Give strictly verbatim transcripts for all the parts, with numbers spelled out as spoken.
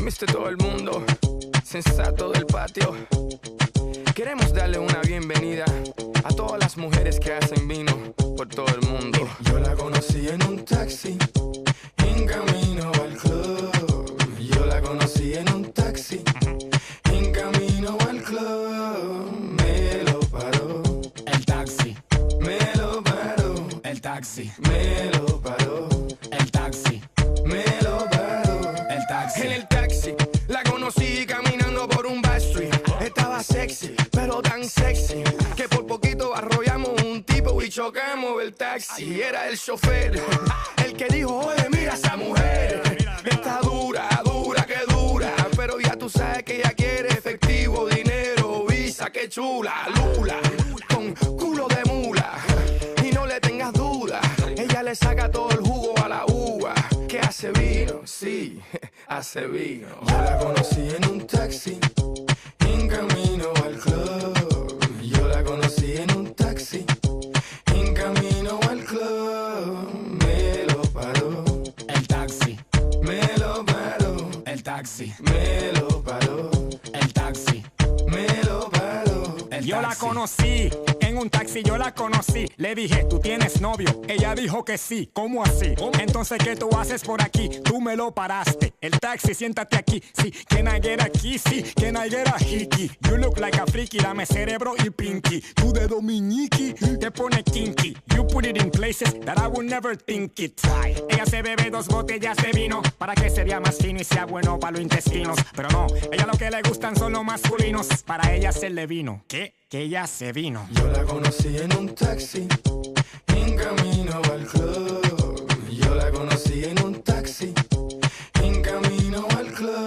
mister Todo el mundo, sensato del patio. Queremos darle una bienvenida a todas las mujeres que hacen vino por todo el mundo. Yo la conocí en un taxi, en camino al club. Yo la conocí en un taxi, en camino al club. Me lo paró el taxi, me lo paró el taxi, me lo paró el taxi, me lo paró. el taxi. En el taxi la conocí caminando por un backstreet. Estaba sexy, pero tan sexy que por poquito arrollamos un tipo y chocamos el taxi. Era el chofer el que dijo, oye, mira esa mujer. Está dura, dura, que dura. Pero ya tú sabes que ella quiere efectivo, dinero, visa, que chula, lula, con culo de mula. Y no le tengas duda, ella le saca todo el jugo a la uva. Que hace vino, sí, hace vino. Yo la conocí en un taxi, en camino al club. Yo la conocí en un taxi, en camino al club. Me lo paró el taxi, me lo paró el taxi, me lo paró el taxi, me lo paró. el Yo la taxi. conocí en un taxi, yo la conocí. Le dije, ¿tú tienes novio? Ella dijo que sí. ¿Cómo así? Entonces, ¿qué tú haces por aquí? Tú me lo paraste. El taxi, siéntate aquí. Sí, can I get a kissy? Can I get a hickey? You look like a freaky. Dame cerebro y pinky. Tú de dominiki te pone kinky. You put it in places that I would never think it. Ella se bebe dos botellas de vino para que se vea más fino y sea bueno para los intestinos. Pero no, ella lo que le gustan son los masculinos. Para ella hacerle vino. ¿Qué? Que ella se vino. Yo la conocí en un taxi, en camino al club. Yo la conocí en un taxi, en camino al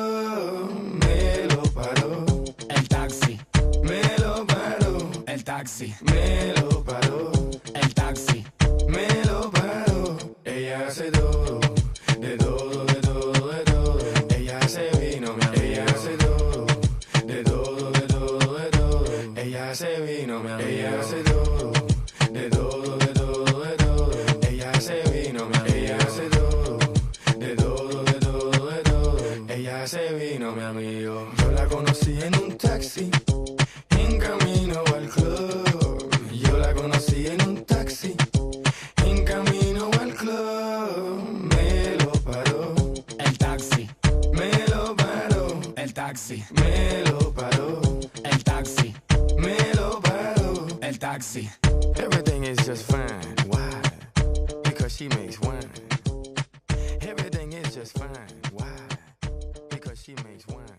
club. Me lo paró el taxi, me lo paró el taxi, me lo paró el taxi, me lo paró. Ella hace todo, de todo, de todo, de todo. Ella hace vino, mi amigo. Ella hace todo, de todo, de todo, de todo. Ella hace vino, mi amigo. Ella hace todo, de todo, de todo, de todo. Ella hace vino, mi amigo. Ella hace todo, de todo, de todo, de todo. Ella hace vino, mi amigo. Yo la conocí en un taxi, en camino al club. Yo la conocí en un taxi, en camino al club. Me lo paró el taxi, me lo paró el taxi, me lo paró el taxi, me lo paró. el taxi. Everything is just fine. Why? Because she makes wine. Everything is just fine. Why? Because she makes wine.